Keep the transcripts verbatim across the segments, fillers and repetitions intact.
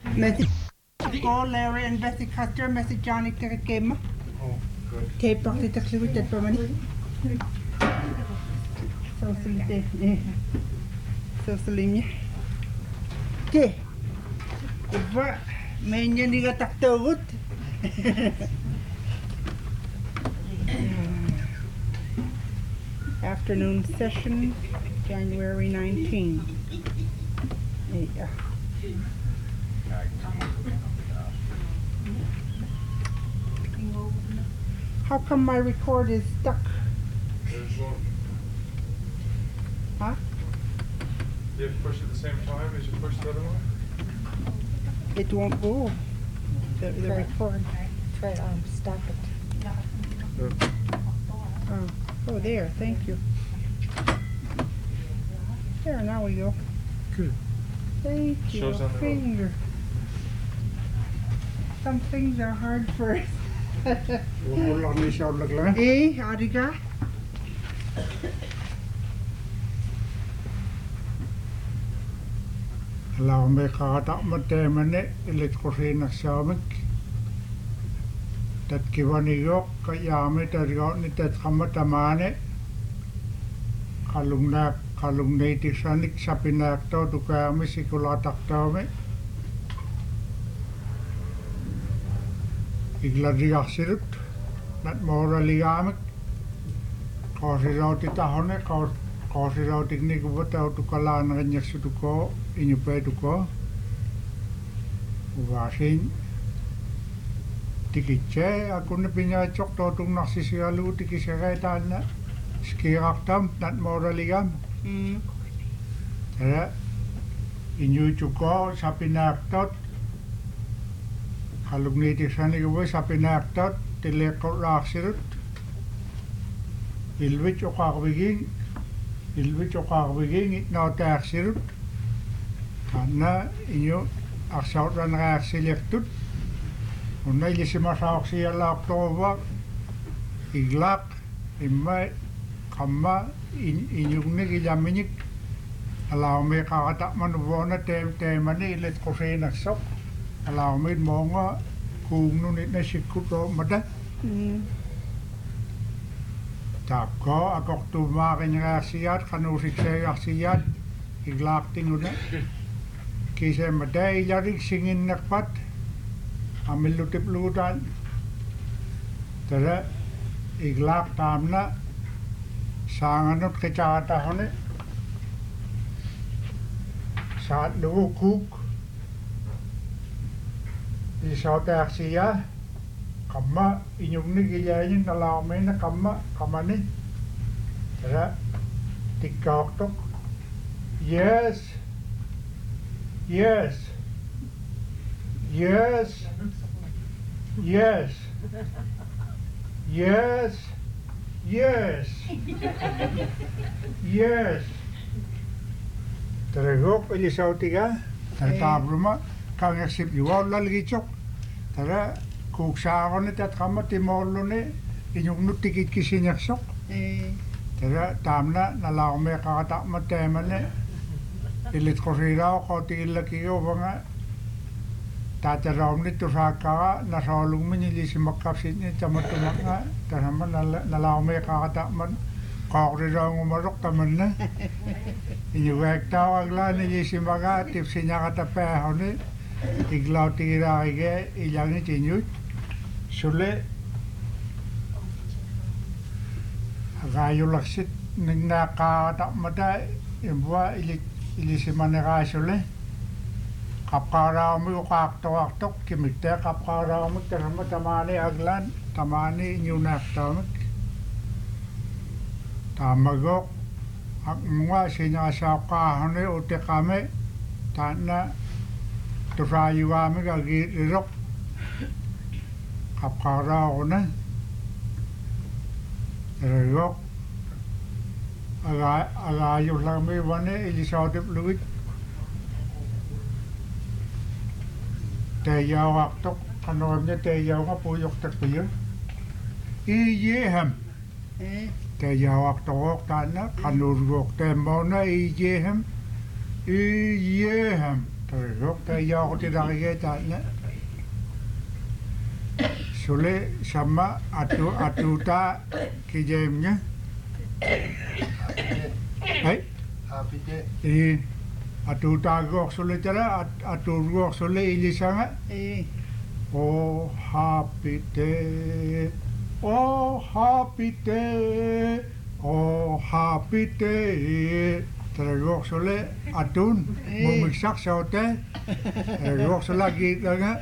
Messi go Larry and Bessie Custer, Messi Johnny take a game. Oh, good. Tape party take with that for money. So sleepy. So sleepy. Okay. Iba, may niya ni ka taktagot. Afternoon session, January nineteenth. Yeah. How come my record is stuck? Huh? Do you have to push at the same time as you push the other one? It won't go. The, the record. Try to um, stop it. Oh. Oh, there. Thank you. There, now we go. Good. Thank you. Shows on the road. Finger. Some things are hard for us. Eh, Ariga? Allow me to cut my temane, let go in a stomach. That given a yoke, Kayami, that got it at Hamatamane, Kalumnak, Kalumnati Sonic, Sapinacto, to Kamisicula Tactome, Igladia Sirut, not morally amic, cause it out it a honey, cause it out in Nicobuta to Kalan and yes to go in your pay to go. Washing. Tikitje, aku ne pinya cok to tung nasi sialu tiki serai tan skirak tam nat moraligam. Hmm. Tera inyu cuko sapinak tot halung ni tisani ko sapinak tot tilekot raksirut ilwi cokak beging ilwi cokak beging it no taksirut karena inyu aksaut ran raksilek tut Unai lisi masak siya lak toba iglak imai kama inyung ni kijaminik alaw me kakatak manubona tem temani ilit kose naksok alaw me monga kung nunit na sikuto mada tako akok tumakin nga siyat kanusik siya siyat iglak tinguna kisa mada ilarik singin nakpat Ambil lutip lutan, terus iglak tamna sanganut kecata hone saat lu kuk di sautak sia kama inyung ni gilayin nalamin na kama kama ni terus tiktok tok yes yes Yes. Yes. Yes. Yes. Yes. Tergok ili sautiga. Tertabruma kang eksip yuwa lalgi chok. Tera kuksagon ni tat kama timolo ni inyong nutikit kisinyak sok. Tera tamna nalaume kakatak matema ni ilit koriraw ko tiilaki yo banga Tata rom ni tusaka na solung minili si makapsit ni tamatumak nga tanaman nalaume kakatak man kakridaw umarok taman na inyuwek tawag la ni si maga tipsi niya katapeho ni iglaw tira ige ilang ni tinyut sule agayo laksit ning nakakatak mata imbuwa ili si manaka sule Kapkaraw mo yung kakto-kaktok, kimikte kapkaraw mo, tarama tamani aglan, tamani inyunaktamik. Tamagok, ak mga sinyasaw kahane ute kami, tana, tusayo kami kagirok, kapkaraw ko na. Tarayok, agayos lang may wane, ilisodip luwit. Teyaw aktok kanom niya teyaw nga puyok takpiyo. Iyehem. Teyaw aktok tana kanurgok temo na iyehem. Iyehem. Terus tak jauh tidak kita ne. Sule sama atu atu ta kijemnya. Hai. Apite. Eh atu ta gok sule cara atu gok sule ili sanga. Eh. Oh happy day. Oh happy day. Oh happy day. Terus sole atun mumiksak saute. Terus lagi tanga.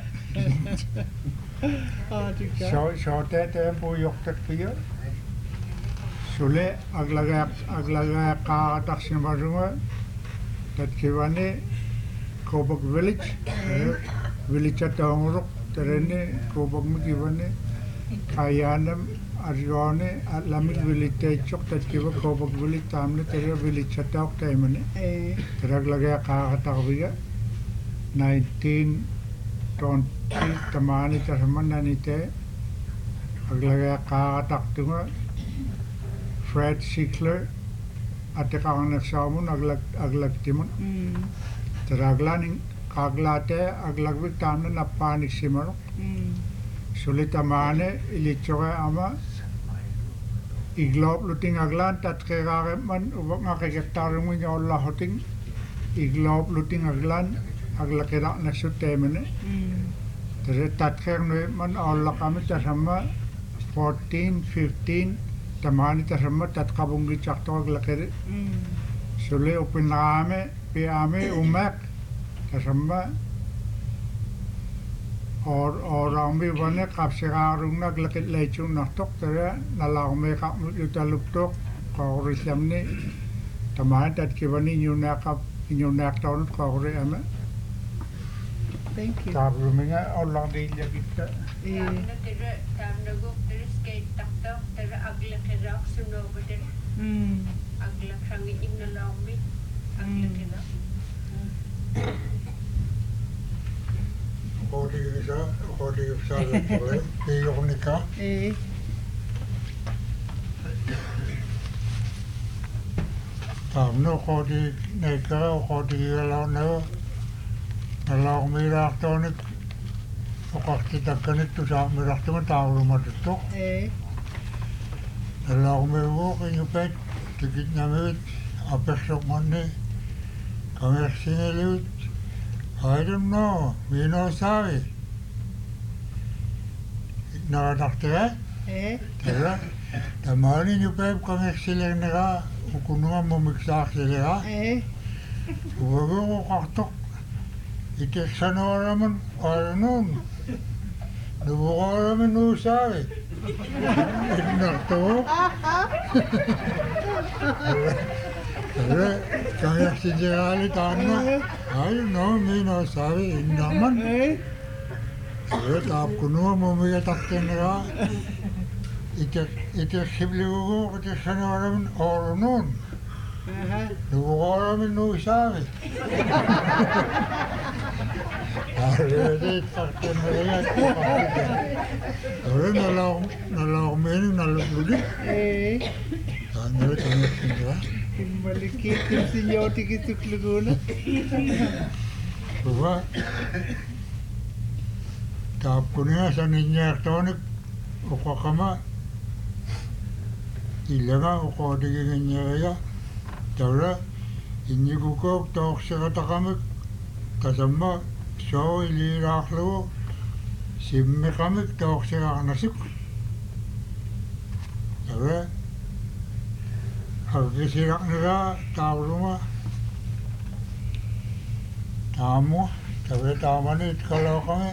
Ah, juga. So saute tempo yoktat piyo. Sole aglaga aglaga ka taksim barunga. Tat kiwane Kobok village. Village atanguruk terene Kobok mukiwane. Kayanam Arjone Lamik village chok tat kiwa Kobok village tamne tere village chatak taimane. Eh. Terag lagaya kakatawiga nineteen twenty tamani tasman nanite aglagaya kakatak tunga Fred Sickler ate kanganak samun aglag aglag timun Hmm. teraglaning kaglate aglagvik tamne napanik simaro Hmm. sulitamane ilichoga ama iglob luting aglan tat kegare man ubak ngakektaring mo nya Allah hoting iglob luting aglan aglakera na sutemene Hmm. tere tat kerne man Allah kami tasama fourteen fifteen tamani tasama tat kabungi chakto aglakere Hmm. sule upiname piame umak tasama or orang bi bane kapsigarung nak lakit lechung nak tok tere nalau me kap yuta luptok ko risam ni tamai tat kibani nyuna kap nyuna tahun ko re ama Thank you. tab ruminga orang di kita Eh. Hmm. kodi bisa kodi bisa boleh di nikah Eh. tamno kodi nikah kodi kalau no kalau mirak tahun Pokok kita kan itu sama mirak tahun tahu rumah itu Eh. kalau mewo kenyupet dikit nyamit apa sok mana kami sini liut I don't know we know sorry na dokter Eh. Terus, tamani nyupet kami sini nera ukunungan mau miksak sini lah Eh. Uwago kaktok ite sana oraman oranon Nubo oraman nusawi Nakto Terus kaya sinjali tanma I don't know me no sabi inaman Eh. Terus tap kuno mo mga takten nga ite ite sibli ugo ite sana oraman oranon Aha. Nubo oraman nusawi Arre takten nga Terus nalau nalau mening nalau lulit Eh. Ano kami sinja Kembali kita sinyoti kita keluguna. Bahwa tap kunya sa ninya tonik ukakama ilaga ukodigi niya tara inyi kukok tok sa katakamik kasama so iliraklo simme kamik tok sa kanasik tara Agisirak nila tao rumah tamu tapi taman itu kalau kami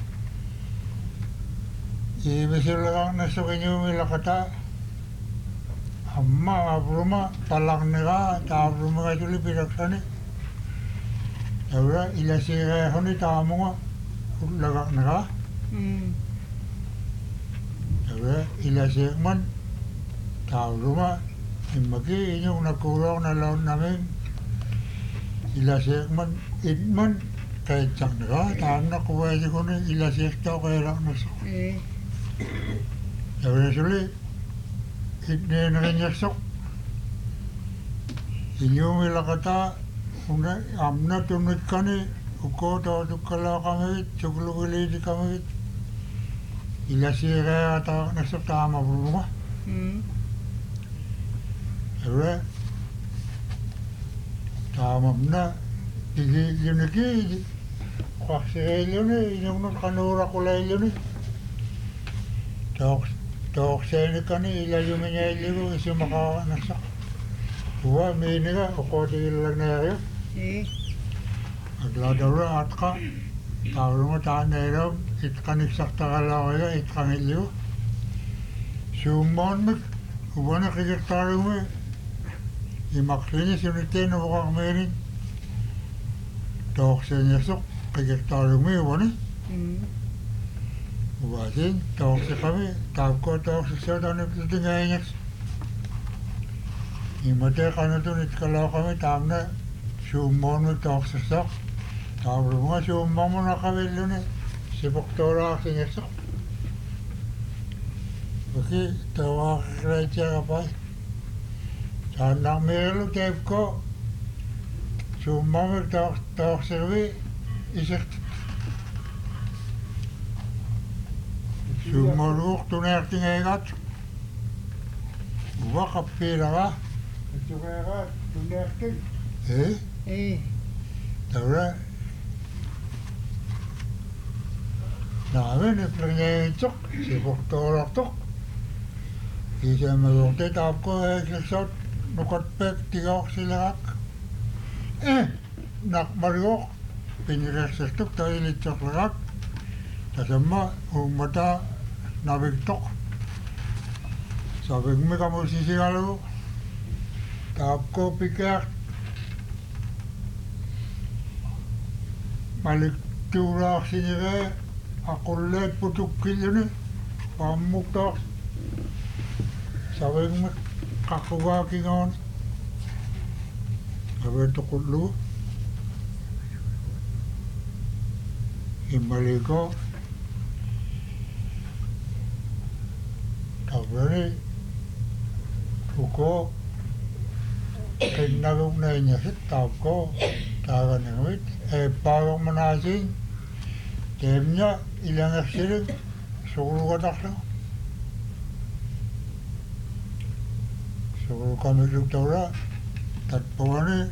ibisir lang nasukinyo mila kata amma rumah talang nila tao rumah itu lebih raksani tapi ilasir honi tamu nga lagak nila Hmm. tapi ilasir man tao rumah Imagi inyong nakulong na laon namin ilasik man idman kahit sak nila taan na kuwede ko na ilasik tao kaya lang nasok Eh. Sabi suli idne na rin yasok inyong ilakata una amna tunod ka ni uko to tukala kami chuklu gili kami ila sira ata nasakta ma bruma Hmm. Ewe tamamna igi yuniki kwasirelune inunut kanura kulailune tok tok sene kani ila yumenya iligo isimaka nasak Uwa miniga uko tigil na yun Eh. Agladara atka Taurunga taanero itkanik saktakalawaya itkangilyo Sumon mik Uwana kikiktarunga Imaklini sunite na wakak merin Tok senyasok kikiktarunga uwana Hmm. Uwasin tok se kami Tapko tok se sotan iptitingayas Imate kanatun itkalaw kami tamna Sumon mik tok se sok Taurunga sumon mo nakawilo ni Sipoktora senyasok Oke, tawa kerja apa? Sandang melu tepko, cuma mertak tak servi, isek. Cuma lu tu nak tinggal kat, gua kapira lah. Tinggal kat, tu nak ting. Eh, Eh. tahu lah. Nah, ini pergi cok, Sipoktora cok. Isa magukti tapko eh kisot nukot pek tigok silak eh nak mariok pinirasestuk tayo litok lak tasama umata nabigtok sabing mi kamu sisigalo tapko pikak malik turak sinire akulle putuk kilini pamuktok Sabi mo kakawaki ngayon. Sabi ito kutlo. Himali ko. Sabi ni Uko. Kinagong na niya si tap ko. Taga nangwit. Eh parang manasing. Tem niya ilang asiling. Sukulu ka taklo. So kami doktora tat pawani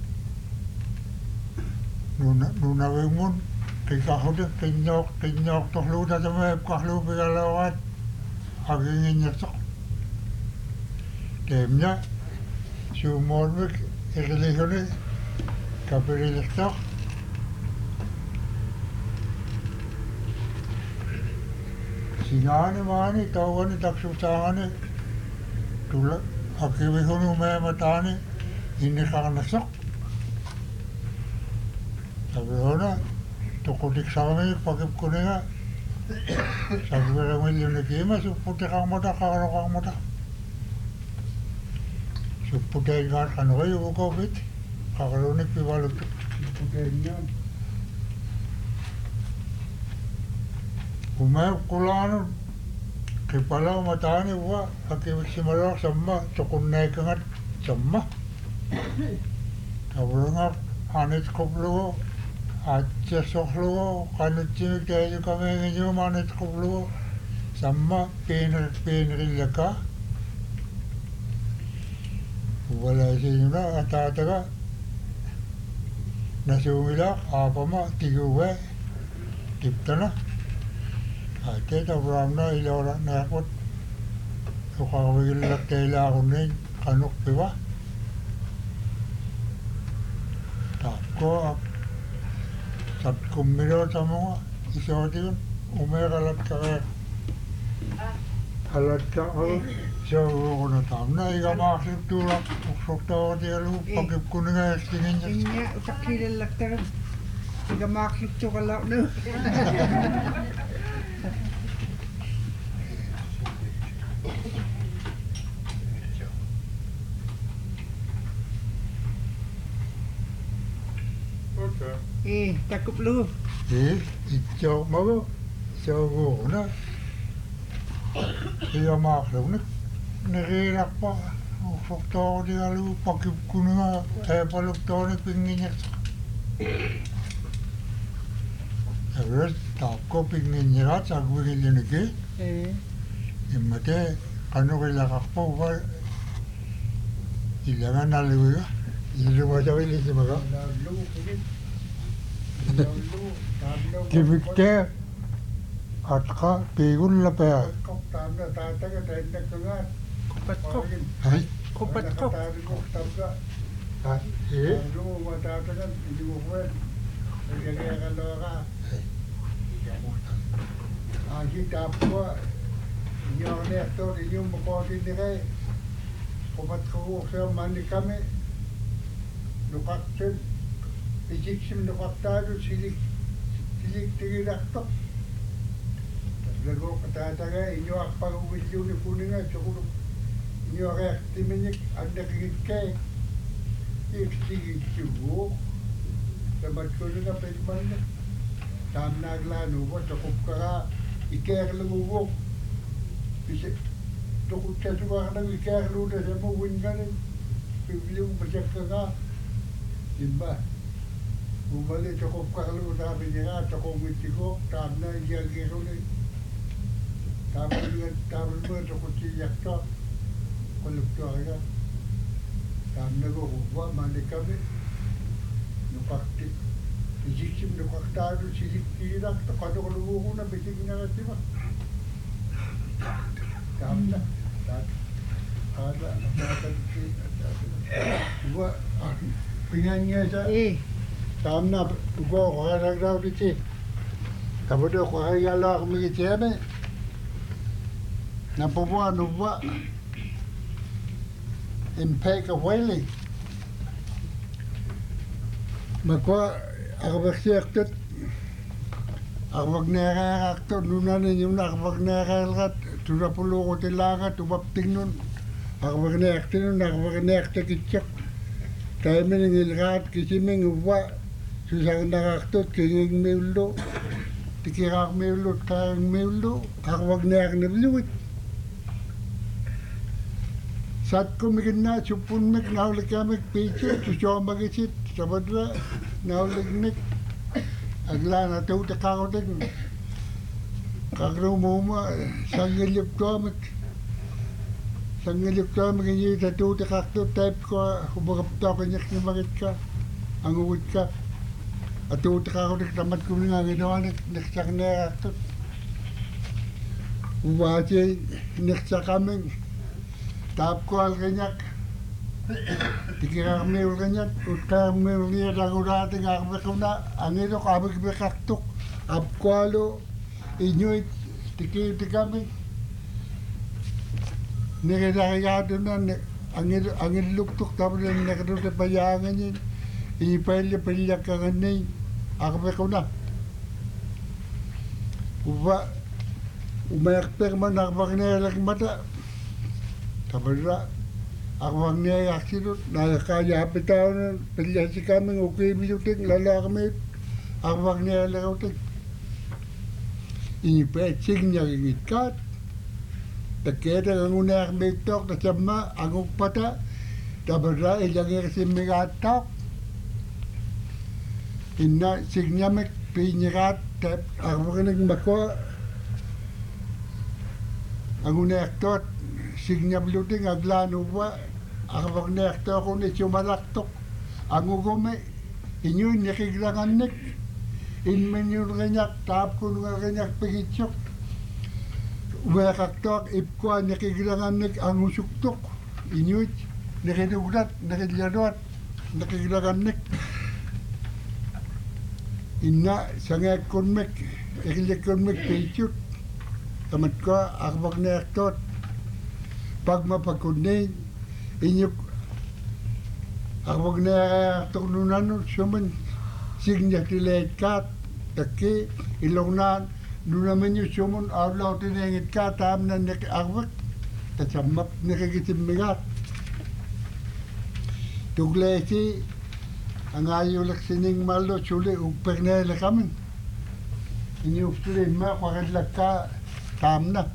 nuna nuna wengun tika hode tinyok tinyok toh lu da jame kahlu pigalawat agingin nyesok temnya sumon wik irlihone kapirilistok singane mani tawani taksusangane tulak Akiwi hunu me matani ini kakanasak. Sabi hona, tukutik sa kami pagip ko nga. Sabi ko lang milyon na kima, suputi kang mata, kakano kang mata. Suputi nga kano kayo bukopit. Kakalunik pibalog. Suputi nga. Umayok kulano. Kipala matani wa akiwik simalak sama cokun naik ngat sama tabulunga anit koplo acce soklo kanut cimik tayo kami nginyo manit koplo sama pener pener laka wala sinyo na atataga nasumilak apa ma tiguwe tiptana Ate tabram na ilora na akot ukawil lak tela kunin kanuk piwa tapko sat kumiro sama isoti kun umera lat kaya alat ka o so kono tamna iga maksud tulak uksokta dia lu pakip kuninga estingin Inya utak kilal laktar. Tiga maksud cokalaw na. Okay. Eh, takop lu. Eh, ijo mago so na iga maksud ni nirirak pa uksokta dia lu pakip kuninga eh paluk to ni pinginya Terus tako pingin nyerat aku gilin lagi. Eh. Imate kanu kila kakpo wa ilangan nalu ya. Ilu baca ini sih maka. Kibikte atka pigul la pa. Kopat kok. Hai. Kopat kok. Ah, eh. Kita apa? Yang ni tu dia mau di ni kopat kau saya mandi kami. Lukat tu, ijik sim lukat tu silik silik tinggi dah tu. Lagu kata kata ini apa video ni kuning ni cukup. Ini orang timnya ada kekik. Ik tinggi cukup. Lepas kuning apa di mana? Tamna glanu buat cukup kara iker lagu. Bisa cukup cukup ada iker lagu dah semua win kan. Video macam kara. Imba, bumalik cukup kalau sabi niya cukup mitiko, tamna iya gero ni, tamna niya tamna mo cukup siyak to, kalau to kaya, tamna ko huwa mandi kami, nukakti, isiksim nukakta do silik tirak to kado ko lugo na bisig na kasi ba, tamna, ada ada huwa Pingannya saya, Eh. tamna gua orang orang di sini. Tapi tu orang yang lah kami cakap, nampak buat nampak impact of whaling. Maka aku bersiap tu, aku bernera tu nuna ni nuna aku bernera kat tu dah perlu hotel lagat tu bab tingun. Aku bernera tu nuna aku bernera tu kicap. Kaya meningilkat kasi mengwa susang nakaktot kaya meulo tikirak meulo kaya meulo ako wag na ak naluwit sat ko mikin na supun mek naulik kamek piche susyo magisit sabadra naulik mek agla na tau takakotek kakro muma sangilip kamek Sangilip ka magiging sa tuta kakto type ko kumagapta ko niyak ni bakit ka ang uwit ka at tuta ka ko nagtamat ko nga ginawa naksak na kakto uwasi naksak kami tap ko al kanyak tikira kami ul kanyak utka kami ul niya lang urating akabak ko na ang ito kabag kakto ap ko alo inyuit tikiti kami Nakakayado na angin angin luktok tapos nakado sa bayangan niya ipalya palya ka ganay ako ko na uba umayakper man ako nalak mata tapos na ako ang niyaksino nakakaya pitaw na palya si kami okay biluting lala kami ako ang niyalakaw ipet signya ngitkat Takeda ang unak betok na sama ang pata dabara ilagay kasi megatok inna signamek pinyakat tap ang mga mako ang unak tot signab luting aglano wa ang mga to ko ni chumalaktok ang ugume inyo nakiglangan nek in menyo ganyak tap ko nga ganyak pigitsok Umakaktok, ipkuan, nakikilanganik ang usuktok. Inuit, nakinugnat, nakilanot, nakikilanganik. Inna, sangay konmek, nakilik konmek, pechut. Tamat ko, akbak na aktot. Pag mapagkunin, inyuk, akbak na aktok nunan, suman, signya tilayat kat, taki, ilongnan, Nuna menyu sumun awlaw tinengit ka tam na nakakawak tasamak nakikisimmigat tuglay si ang ayulak sining malo suli upag na ilakamin inyuk suli ma kwakadlak ka tam na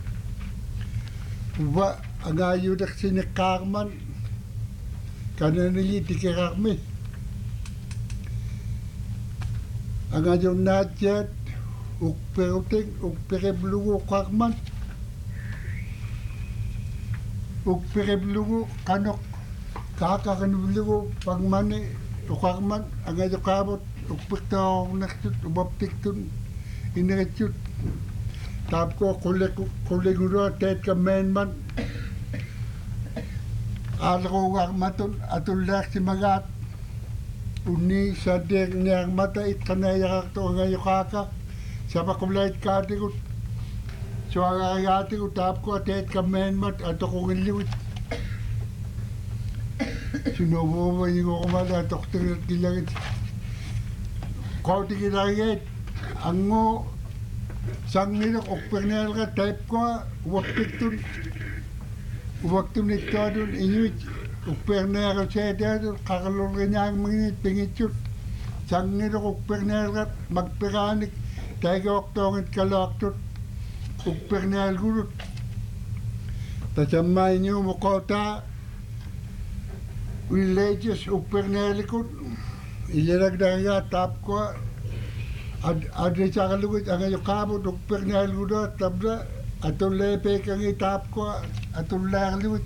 uba ang ayulak sining kakman kananili tikikakmi ang ayon natyat ukperuting ukpereblugu kakman ukpereblugu kanok kakakanublugu pangmani ukakman ang ayon kabot ukpektaw naktut ubaptiktun inirechut tap ko kuleg kuleguro tet kamenman alko kakmatun atulak si magat uni sadek niyang mata it kanayakak to ang ayon kaka siapa kumlait katikut so ang ayatikut tap ko tet kamenman ato kong iliwit sinubo yung kumala ato kong kilangit kau tikilangit ang ngo sang nilok okpernel ka type ko waktun waktun ito dun inuit ukpernel ka siya dun kakalong kanyang mga pingichut sang nilok ukpernel ka magperanik tayo oktongit kalaktut ukpernel gurut tasamay niyo mukota religious ukpernel ko ilaragdaga tap ko ad adre chakalugut ang ayo kabo dok pernal gudo tabla atul lepe kang itap ko atul lalut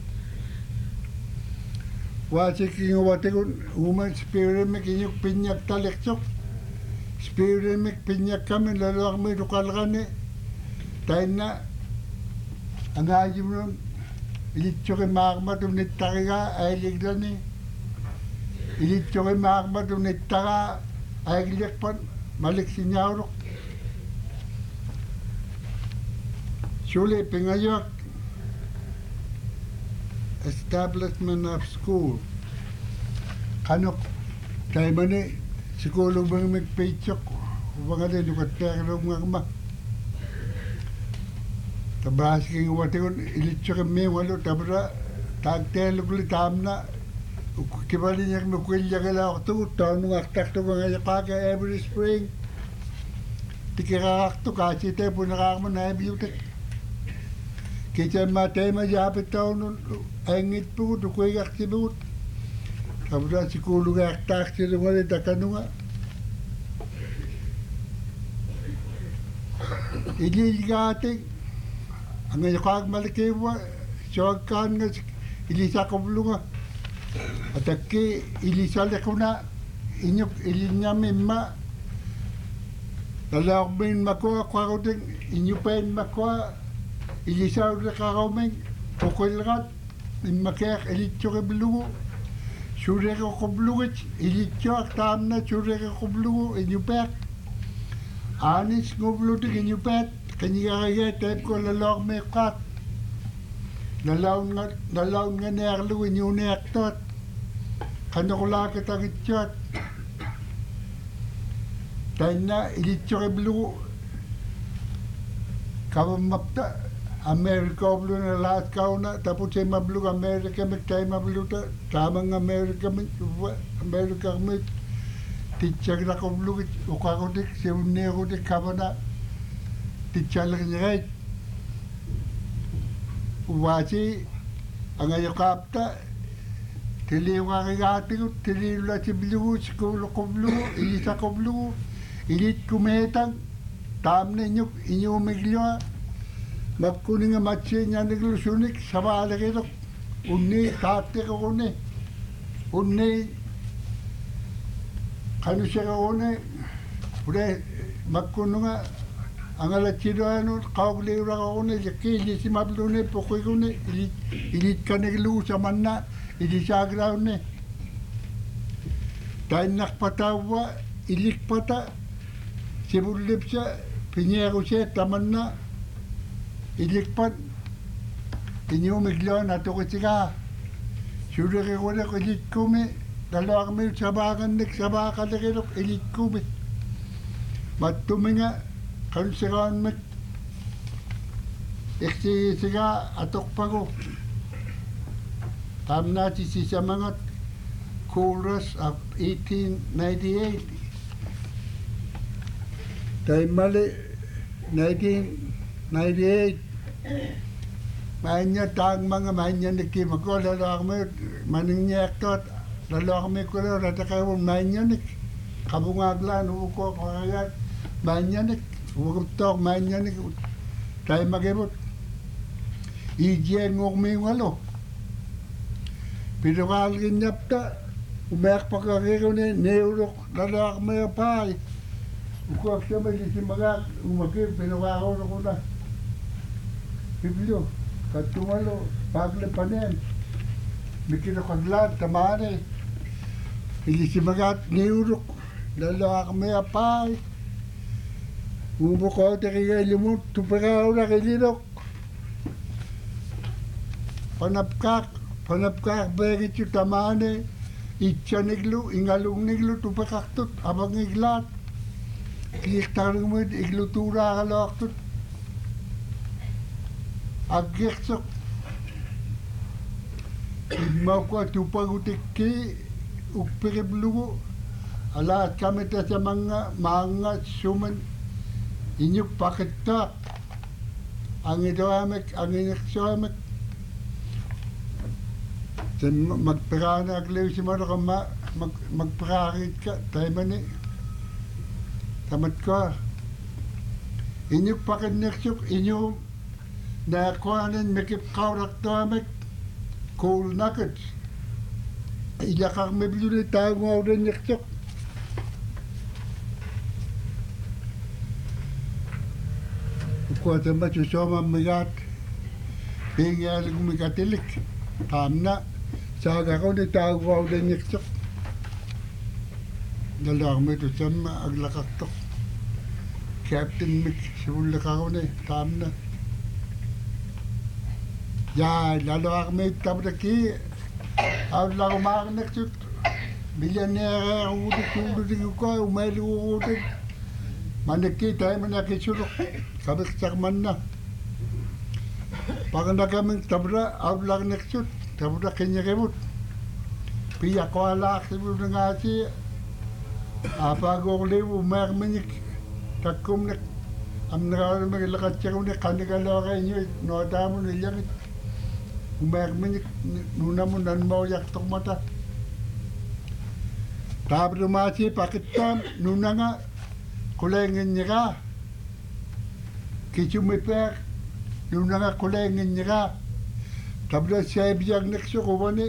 wasi king wategun human spirit me kinyuk pinyak talekchok spirit me pinyak kami lalak me dukalgane taina ang ayum nun ilitchoke magma tum nittaga ayligdani ilitchoke magma tum nittaga ayligdak pan Malik Sinyaurok Suli Pingayok Establishment of School Kanok Tayo mani Siguro bang magpaychok Mga din Lukat pero mga kama Tabahas kong watikon Ilitsyo kami walo Tabra Tagtelok li tamna Kibali niya makwilya ka lang ako taon nung aktak to mga yapaka every spring tikikakak to kasi tayo po nakakama na ibiutik kita matay majapit taon nun ayngit po dukoy kaksibut kabra si kulong aktak sila mga takano nga ililigating ang ayakag malikiwa siyagkan nga ilisa kablunga Ataki ilisale kuna inyok ilinya memma Lalau min makwa kwa koding inyupen makwa ilisa udah karaumeng pokoknya immakek ilitcho ke blugu shure ke koblugu ilitcho tamna shure ke koblugu inyupek anis ngoblugu inyupet kanyiga kaya tep ko lalau mekat Lalau nga lalau nga nerlu inyunek tot Kanokula kita kitchat. Tanya ilitcho ke blu. Kamu mapta Amerika blu na lahat kau na tapos ay mablu Amerika magtay mablu ta tamang Amerika mit Amerika mit titchag na ko blu uka ko dik si unne ko dik kabana titchal ngait wasi ang ayokapta Tili wakigati ko, tili la si blu, si kulo ko blu, ilisa ko blu, ilit kumetang, tam na inyo, inyo umiglo, magkuning nga matsi niya naglusunik, sabala kito, unni, tate ko unni, unni, kano siya ka unni, ure, magkuno nga, ang alatsido ano, kaugliwra ka unni, kili si mablo ni, pukoy ko unni, ilit, ilit ka naglu sa man na, Ili sagraw ni. Dahil nakpatawa, ilik pata. Sibulip siya, pinyero siya, taman na. Ilik pat. Inyumiglaw na to kasi ka. Sura ka ko na ko ilik kumi. Dalawa kami sabakan nik, sabakan na kinok, ilik kumi. Matumi nga, kansiran mit. Iksi siga, atok pa ko. Tam natin si sa mga chorus of eighteen ninety-eight. Dahil mali, nineteen ninety-eight. Mahanya tang mga mahanya niki mako lalak mo maning nyektot lalak mo ko lalak kayo mahanya nik kabungaglan uko kagat manyanik urutok manyanik tay magebot ijeng ngok mi walo pinukal ginyapta umek pakakiro ne neurok ladak may pay uko siya may lisimagak umakip pinukako na ko na biblio katumalo pagle panen mikino kadlat tamane ilisimagat neurok ladak may pay ubuko tekiga ilimut tupakaw na kilirok panapkak panapkak begit yung tamane itcha niglu ingalung niglu tupakaktut abang iglat kiktarang mo iglu tura kalaktut agyeksok igmaw ko tupagutik ki ukpiriblugo alat kami ta sa mga mga suman inyuk pakitak ang ito amek ang inakso amek Sen magpirana aglew si Maro ka ma, mag, magpirakit ka, tayo man eh. Tamat ka. Inyong pakineksok, inyong nakuhanin mekip kaurak to amek, cool nuggets. Ilakak mebilo ni tayo mo rin neksok. Kuha tamat susoma migat, pingaling migatilik, tamna. Saga ko ni tawag ko din niksok. Dalang mo ito sama aglakaktok. Captain Mick, sulit ako ni, tam na. Ya, lalo ako may tabda ki. Ako lang umakan niksok. Bilyanera ako ulit ulit ko, umali ko ulit. Maniki tayo manakisurok. Kabiksak man na. Pag nagaming tabda, ako lang niksok. Tabda kanya kemut. Pia ko ala kibu ngasi. Apa go lewu mer menik. Takum nek amna mer lakat chero nek kaniga lore nyo no damu ni yang. Mer menik nuna mun nan mau yak tok mata. Tabda masi pakitam nuna nga kulengin nyega. Kichu meper nuna nga kulengin nyega. Tabla siya biyag neksyo ko ni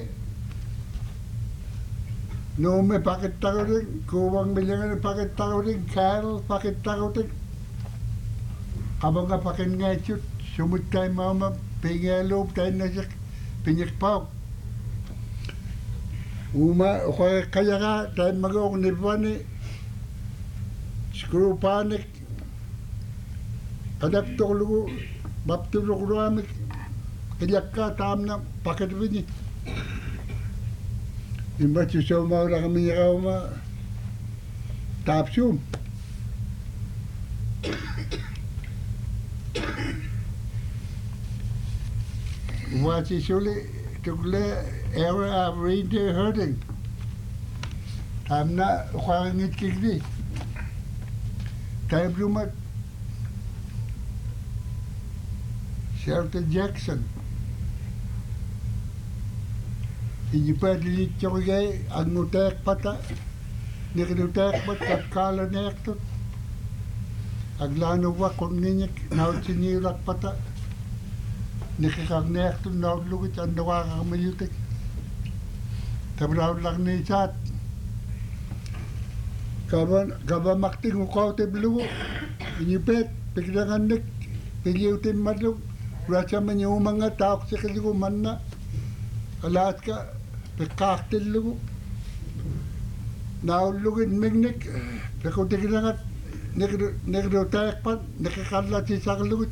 no me paket tako rin kuwang milangan paket tako rin Carol paket tako rin kabang nga paket nga chut sumut tayo mama pingalob tayo na siya pinyakpaw uma kaya ka tayo mag-ok nipa ni screw panic kadak toklugo baptulog ramik Ilyak ka, tam na, paket rin eh. Imba susaw maura kami niya ka ma, tapsum. Wasi suli, tukle, era of reindeer herding. Tam na, ukakangit kikdi. Tayo brumat. Shelton Jackson. Inyipad lilit siya kagay, ang nutek pata, nikinutek pat, katkala nek tot. Aglano wa kung ninyik, naot sinirak pata, nikikag nek tot, naot lugit, ang nawa kakamayutik. Tabraw lang ni Sat. Kaba, kaba makting ukaw te blugo, inyipet, piglangan nek, pigyutin madlog, rasa man yung mga taok sa kaligo man na, alat ka, pekaktil lugo. Naulugin mignik, pekutik langat, negro tayak pan, nakakalat si sakalugot.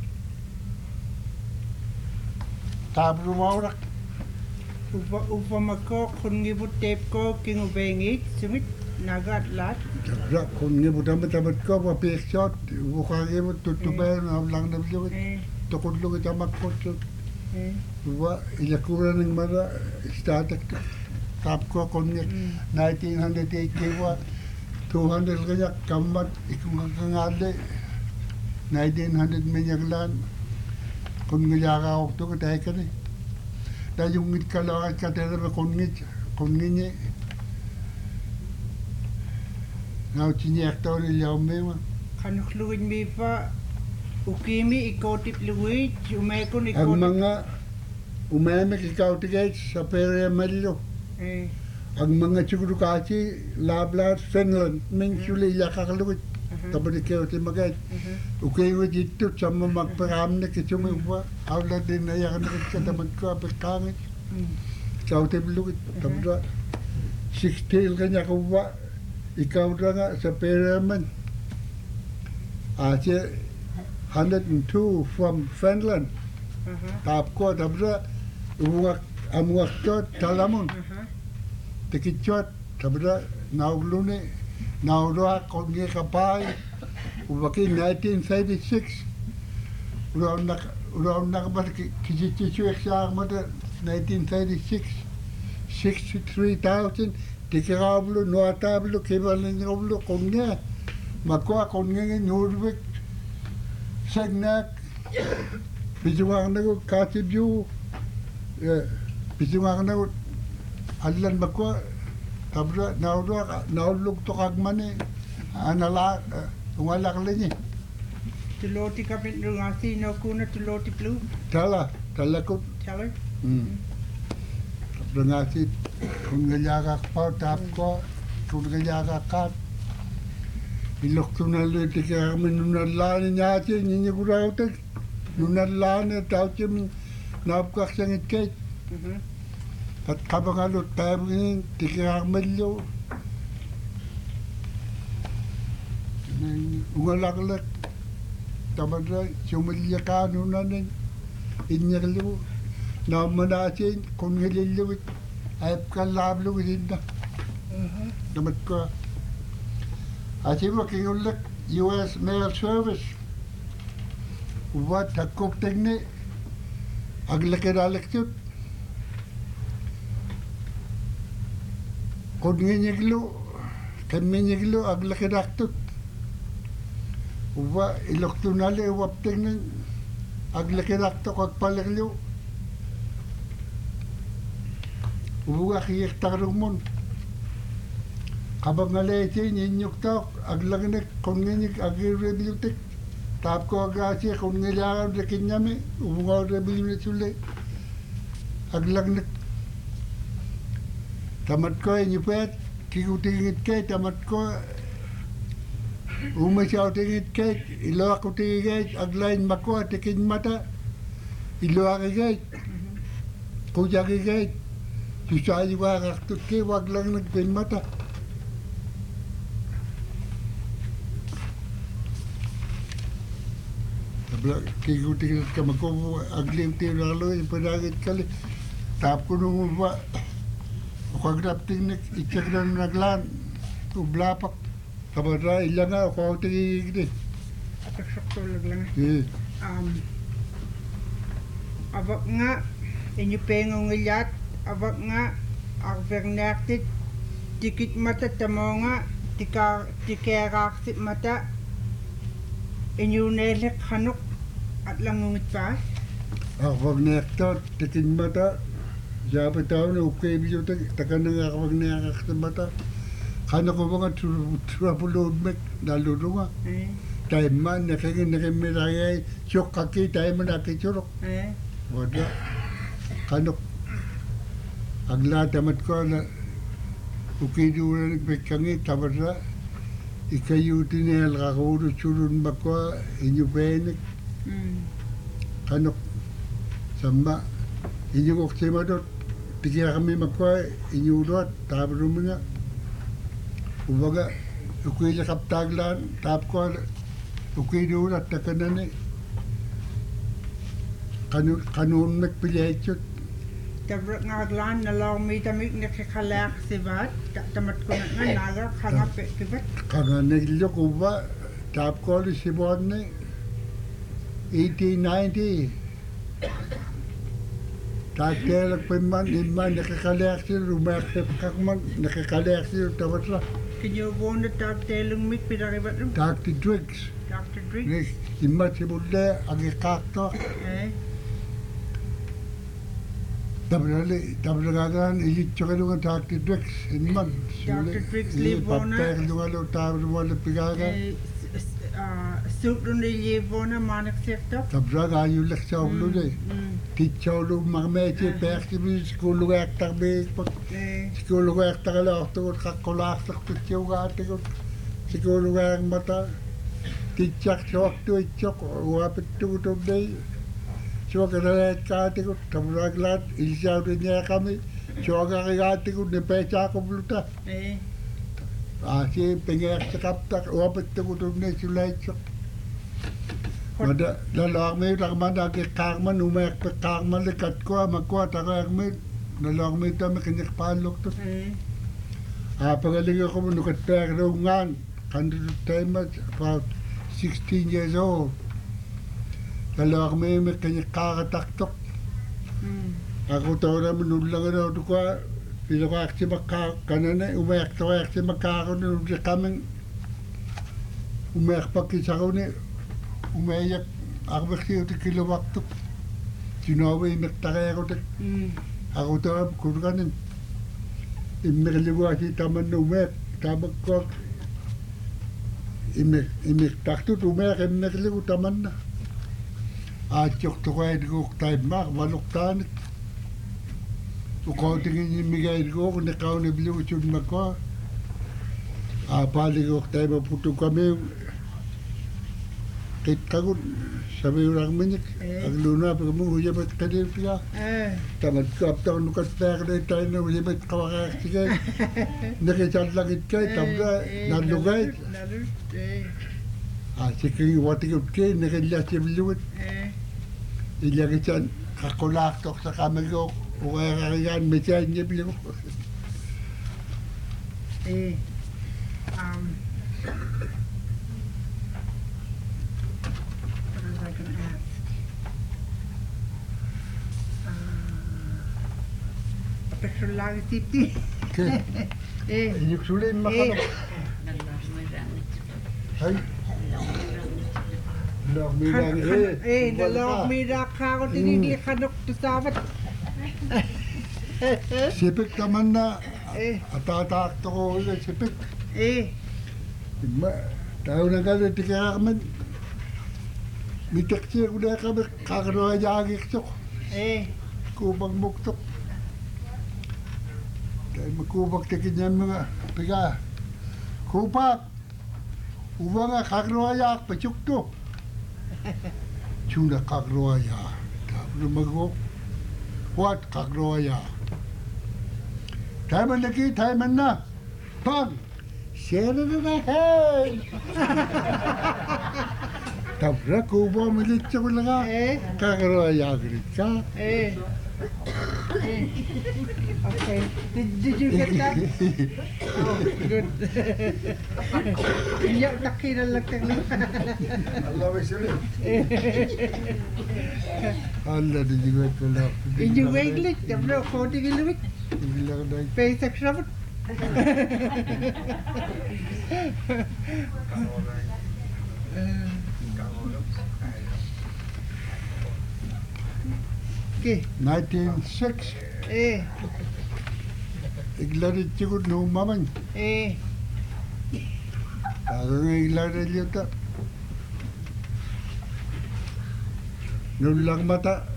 Tabro maurak. Upa upa mako kun ngibut tape ko king ubengi sumit nagat lat. Rak kun ngibut amat amat ko pa pekshot, buka ngibut tutubayan lang na bilugot. Tukod lugot amat ko shot. Wa ilakura ng mara static tap ko kun nineteen eighty wa two hundred kaya kamat ikung kangade nineteen hundred minyaglan kun ngilaka ko to katay ka ni. Da yung ngit kalakat ka tera kun ngit kun nginye Ngau tiniaktauni liau mewa. Kanukluin mi pa ukimi ikotip luwit umekon Ang ikotip. mga umemek ikaw tigay sa pere malilo. Eh. Ang mga tsukurukasi lablat Finland mengsuli yakakaluit. Tapos ikaw ti magay. Ukiwa dito sa mga magparam na kisumiwa. Awla din na yakan na katamat ko apikangit. Ikaw ti luit. Tapos sixteen kanya kuwa. Ikaw na nga sa pere man. Asi one hundred two from Finland. Tap ko tapos uwak amuak ko talamun. Tikitchot tapos naulune naulua kongi kapai ubaki nineteen thirty-six udah nak udah nak ber kicicu eksa mata nineteen thirty-six sixty-three thousand tikablu nuatablu kebalin ngoblu kongi makwa kongi Norwich segnak bijuang nagu katibju bijuang nagu Alan makwa tabra naudwa nauluk to kagmane anala ungalak lenye Tuloti kapit ngasi no kuna tuloti plu. tala tala ko Teller. hmm tabra ngasi kun gajaga pa tap ko kun gajaga kat ilok tunal tika minunalani nyati nyi kurautek nunalani tauchim napkak sangit kait Mhm. At kabangalot tayo ngayon, tikihamalyo. Ungalaklat. Tamadra, sumilya ka nunanin. Inyarlo. Na manasin, kung nililawit. Ayap ka lablo na. Namat ko. Asi mo kingulat, U S Mail Service. Ubat, hakok tingni. Aglakiralaksyot. Kung ngiglo, kami ngiglo, aglakidaktut. Uwa, iloktunali, uwapting ng aglakidakto kagpaliglo. Uwa, kiyaktarumon. Kabang ngalayti, ninyuktok, aglakinik, kung ngigig, agirrebiutik. Tap ko agasi, kung ngilakam, lakin nyami, uwa, rebiutik suli. Aglakinik. Tamat ko ay nyupet, kikutingit kay, tamat ko umasaw tingit kay, ilo ako tingit, aglain mako, tikin mata, ilo ako kay, kuya kay, susayi wa kaktut kay, wag lang nagpin mata. Tabla, kikutingit ka mako, aglim tiro lalo, yung panagit kali, tap ko nung ba, Ako grafting ichak dan naglan ublapak kabara ilanga ako tigigdi Saksak tulog lang. eh Um, abak nga, inyo pengong ilyat, abak nga, ang vernaktit, tikit mata tamo nga, tika, tikeraksit mata, inyo nelik hanok, at langungit pa. ako nektot tikin mata Jabe tahu na ukay biyo tak takan nga ako nekak mata kana ko mga trouble mek dalurunga Eh, time man nakagin nakimiray chok kaki time na kichurok eh, wala kanok agla tamat ko na ukay dura nagbekangi tabara ikayuti ni alkakuro churun bakwa inyo penik mm, kanok sama inyo koksemadot tikira kami makwa inyo dot tabarumnya ubaga ukay lakap taglan tap ko ukay dura takanane kanun kanun nagpilaychot tabrak nga aglan, nalaw may tamik nakikalak si Vat, tamat ko na nga, naga, kangapit si Vat. kanganeglo ko ba tap ko si Bonne eighteen ninety Taktelak pa man, iman nakakaleaksi, rumakip kakman, nakakaleaksi yung tawatra. Kinyo na tagtelong mik pinakibat rin. Takti drinks. Doctor Drake. Nek, imat si Bude, ang ikakto. Eh, Tabrali, tabragagan, ilitsukalungan Doctor Drix, in man. Doctor Drix Livona. Papel, tabrumala pigaga. Sutrun Livona, Manak Sector. Tabraga, you left out today. Teach all of my mate, Percy, school actor, school actor, a lot of Kakola, to yoga, school mata. Teach a chalk to a chalk or up to today. Chocolate Katiku, Tamraglat, is out in the Akami, Chogariatiku, the Pecha of Luta. I see Pingas Capta, open to go to nature. But the long made Ramada get Carmen, who make the Carmen, the Catqua, Maquata, the long made the mechanic pan looked at me. After a little look at Perungan, hundred time about sixteen years old. Kalau kami kanya kakataktok. Ako tahu na menulang na tu ko pila ko aksi makka kanana umayak to aksi makka ko ni udah kami umayak pakai sako ni umayak ako bersi udah kilo waktu. Cinawa ini takai ako tu. Ako tahu kurang ni imek liwa si taman umayak tamak ko imek imek taktu umayak imek liwa taman na. Acok to kaya ko tayo mak maluktan. Ukaw tingin yung migay ko kung nakaw na biliw chun mako. Ah pali ko tayo maputo kami. Kit kagun sabi orang minyak. Ang luna pag mo huyabat kadir siya. Tamad ko apta ko nukat pek na tayo na huyabat kawakak siya. Nakisal langit kay tabla nalugay. Ah siking wati ko kay nakilya siya biliwit. Ilagay siya kakulaktok sa kamay ko. O kaya kakayan, may siya niya biliw. Eh, um, what was I going to ask? Uh, picture lang titi. Okay. Eh, Inyuk sulit makan. Ay. Lok midang eh. eh, nalawag may raka ko tinidi kanok to sabat. Sipik naman na Eh, atatakto ko ulit sipik. eh, Tayo na gano'n tika kami. Mitak siya ko na kami kakaroon niya ang iksok. eh, Kubang muktok. Dahil magkubag tikin niyan mga piga. Kubak! Uwa nga kakaroon niya ang pasyuk to. Chuna kakaroon niya. Tapos mag-walk. What kakaroon niya? Tayo man lagi, tayo man na. Pag! Share na na hey! Tapos kubang milit siya ko lang nga. eh, Kakaroon niya agrit ka. eh. Eh. Okay. Did, did you get that? Oh, good. Inya nakina lang lang. Allah wisulit. Allah di juga telah. Inyo weglit, dablo ko di giluwit. Bilang dah. Paysak sabot. Okay. nineteen oh six. Eh, Iglarit siguro no maman. eh, Ako nga iglarit yata. Noon lang mata.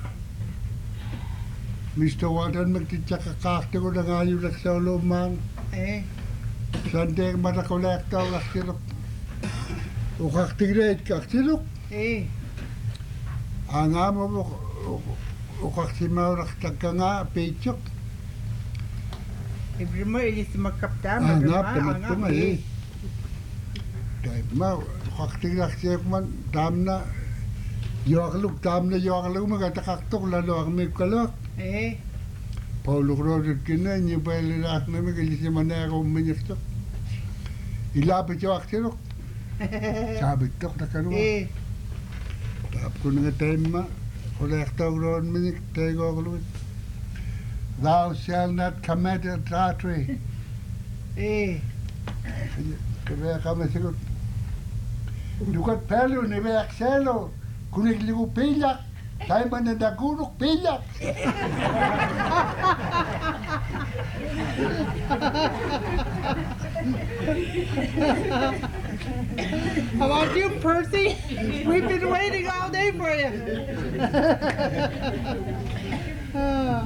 Mister Warden magtitsakakakte ko na nga yung sa lumang. eh, Sante ang mata kolekta o kaktirok. O kaktigret kaktirok. eh. Ang amo mo o kaksimaw raktak nga pechok. Ibre mo ilis magkapta, Ah, magama, nga, tamat ko nga eh. eh. Dahil ma, kaktigrak siya ko man, dam na, yokaluk, dam na yokaluk, magatakaktok, lalo ang may kalak. Eh, Paulo Rodot kina, niyo pa ilinak namin, kasi si Manero uminyastok. Ilapit yung aktirok. Sabit tok na kanuwa. eh, Tap ko nga time ma, kolekta ko roon minik, tayo ko luwit. Thou shall not commit adultery. eh. Kaya kami sigot. Dukat pelo ni Beakselo, kunig ligo pilak. Tayo ba na dagurok pilak? How about you, Percy? We've been waiting all day for you. Ah.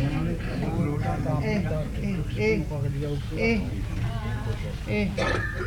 Eh, eh, eh, eh, eh.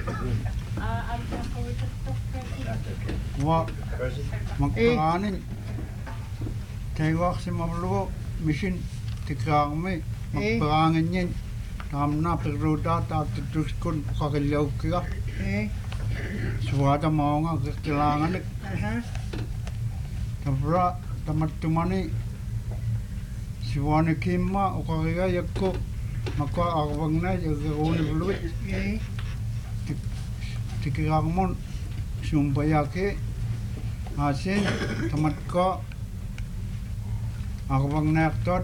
Wa magkakanin. Tayo kasi mablugo mission tikrang me magparangin yan. Tamna peruda ta tudus kun kakilyaw kaya. Eh. Suwada mau nga kailangan ik. Aha. Tabra tamat tumani. Siwana kimma o kaya yakko makwa arwang na yagawin buluit. Eh. Tikrang mon sumbayake asin tamat ko arwang na aktot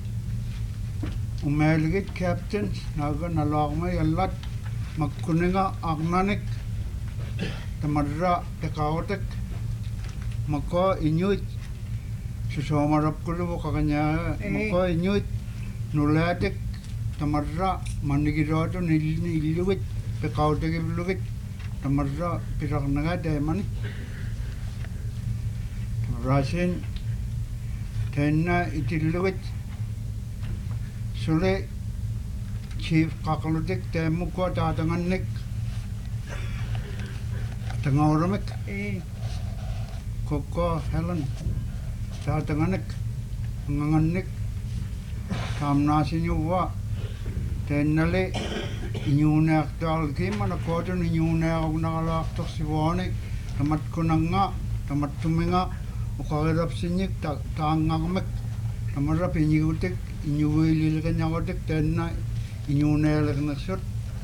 umeligit captain naga nalakma yalat magkuninga agnanik tamadra tekaotek mako inyut susomarap kulo kakanya mako inyut nulatek tamadra manigiroto nililuwit tekaotek iluwit tamadra pirak naga daimani rasin tenna itiluwit sule chief kakalutik temu ko tatanganik tangawramek Eh. koko Helen tatanganik nganganik kamnasin yuwa tennale inyune aktal kimana kodon inyune agnalak to siwane tamat kunanga tamat tuminga ukagerap sinyik ta tangamek tamarap inyutik inyuwilil kanyagotik tenna inyunelek naksut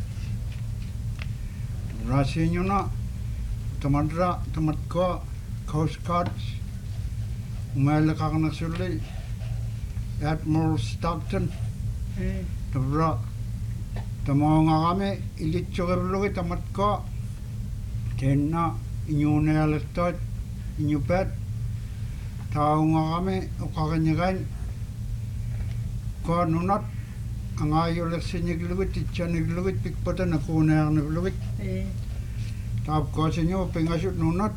rasinyo na tamadra tamat ko Coast Guard umelek ang naksuli Admiral Stockton Eh. tabra tamo nga kami ilitso keblugi tamat ko tenna inyunelek tot inyupet tao nga kami ukakanyagan ko nunat ang ayolek sinyigluwit itchanigluwit pikpata na kunayak nagluwit Eh. tap ko sinyo pingasut nunat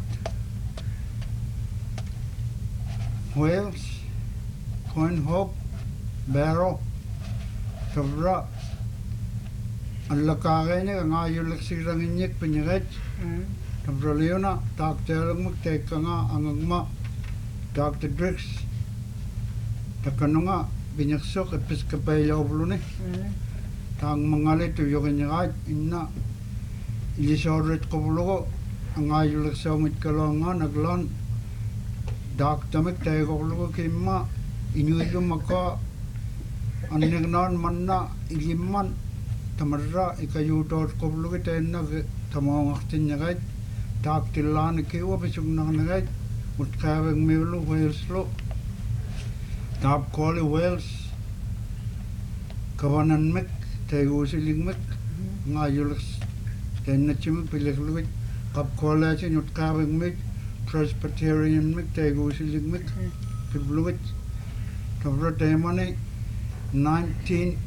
Wales Coin Hope Barrow tabra ang lakakay niya ang ayolek siranginyik pinyagat Eh. tabra leona tak telang magteka nga ang agma Doctor Drix takano nga binyaksok at piskapay laublo ni Eh. tang mangalit tuyo kanya inna ilisoret ko bulo ang ayulak sa umit kalonga naglan Doctor mek tayo ko bulo kimma inyuyo maka anignan manna iliman tamarra ikayutor ko bulo tayo na tamawang niya kahit taktilan ikiwa pisog na nagay utkaweng milo Wales lo tap koli Wales kawanan mek tayo siling mek ngayulak tenna chimik pilikluwit kap koli asin utkaweng mek Presbyterian mek tayo siling mek pibluwit tabra tayo mani nineteen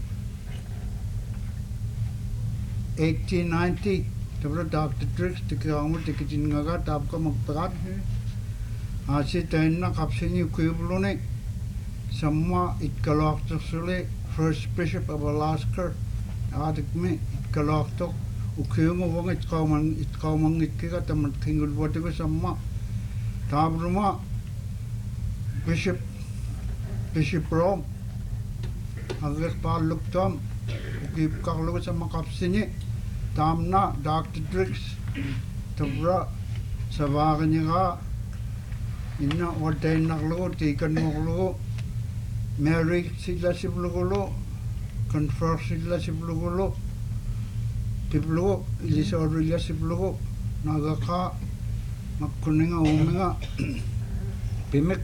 eighteen ninety tabra Doctor Drix tikawang tikitin nga ka tap ka magpakat asi tayo na kapsin yung kuyublo ni sama itkalaktok suli First Bishop of Alaska adik me itkalaktok ukiyong uwang itkawang itkawang itkika tamat kingul wati ko sama tabruma Bishop Bishop Rome agak paluktam ukip kaklo sa makapsin ni tamna Doctor Drix tabra sa wakan niya ka inna watay naklo tikan mo klo Mary sila si Blugulo confer sila si Blugulo Tiblugo ilisoro ila si Blugo nagaka magkuninga uminga pimek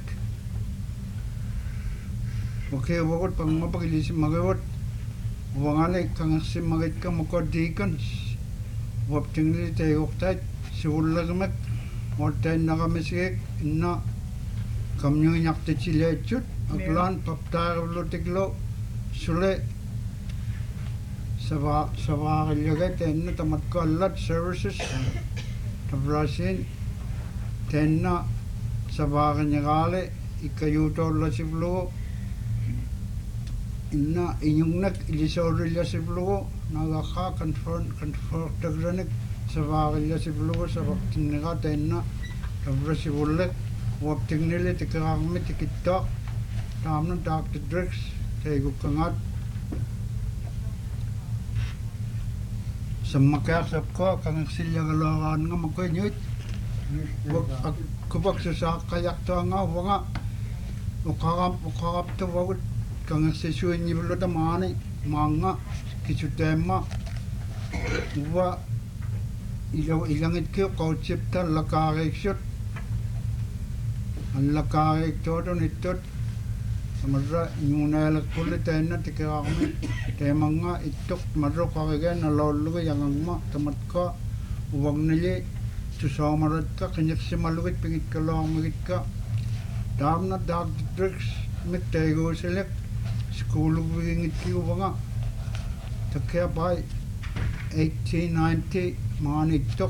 okay wakot pang mapagilisi magawat wangalay kang si magit ka makodikan wapting li tayo ktay si ulagmek watay nakamisik inna kamnyo nyakte chile chut aglan paptar lotiklo sule sava sava lyaga tenna tamat kallat services tabrasin tenna sava nyagale ikayuto lasivlo inna inyungnak ilisorilla sivlo nagakha confront confront tagranik savaagilla sivlo savaktinniga tenna tabrasivulle waptignile tikaragmi tikitta taamna Doctor Drix teigukkangat sammakyak sapko kangsilyagaloraan nga makoynyut kubak sa kayak to nga wanga ukarap ukarap to wagut kangsilsuin niblo tamani manga kisutema wa ilaw ilangit ko kautipta lakareksot ang lakarik to do nitot samarra nyunala kulle tenna tikarami temanga itok marro kagegen nalolluga yangangma tamatka uwagnile susamarat ka kanyaksimalugit pingit kalongit ka damna Doctor Drix mittego selek skulu wingit ki uwanga takya by eighteen ninety manitok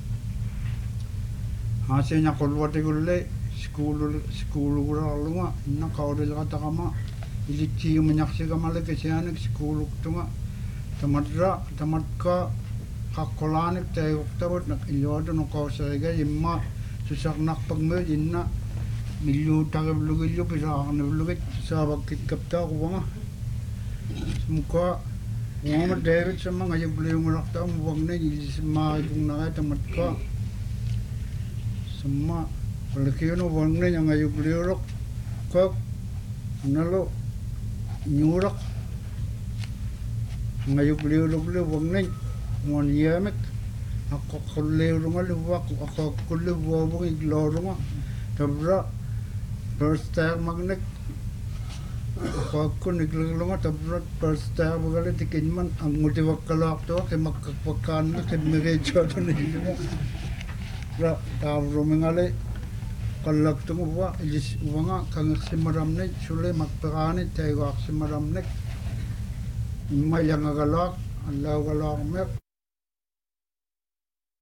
hasenya kolwate gulle skulu skulu guralunga inna kaudel katakama ilichi menyaksikan malek kesianek skulu tunga tamadra tamadka kakolanik tayo tabot nak ilyodo no kausarega imma susak nak pagme inna milyu tagab lugilyo pisa ne lugit sabak kapta kuwanga muka Muhammad David sama ngaji beliau ngelakta muwang ne ilisma yung naga tamadka sama Palakino wang ne yang ngaji beliau rok kok nalo nyurak ngaji beliau rok beliau wang ne mon yamek ako kulle runga luwak ako kulle wabung iglorunga tabra berster magnek ako kun iglorunga tabra berster bagale tikinman ang multiwakalak to ke makakwakan na ke merejo to nilimo ra tawro mengale kalak to wa ilis wanga kang simaramne sule makpagane tayo simaramne may yang agalak Allah galak mek